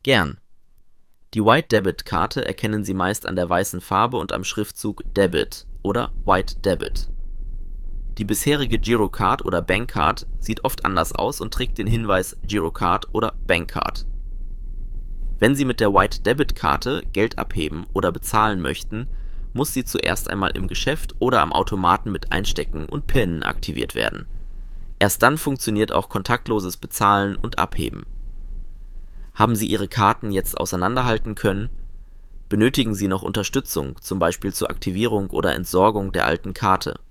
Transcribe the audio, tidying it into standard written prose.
Gern. Die White Debit Karte erkennen Sie meist an der weißen Farbe und am Schriftzug Debit oder White Debit. Die bisherige Girocard oder Bankcard sieht oft anders aus und trägt den Hinweis Girocard oder Bankcard. Wenn Sie mit der White Debit Karte Geld abheben oder bezahlen möchten, muss sie zuerst einmal im Geschäft oder am Automaten mit Einstecken und PIN aktiviert werden. Erst dann funktioniert auch kontaktloses Bezahlen und Abheben. Haben Sie Ihre Karten jetzt auseinanderhalten können? Benötigen Sie noch Unterstützung, zum Beispiel zur Aktivierung oder Entsorgung der alten Karte?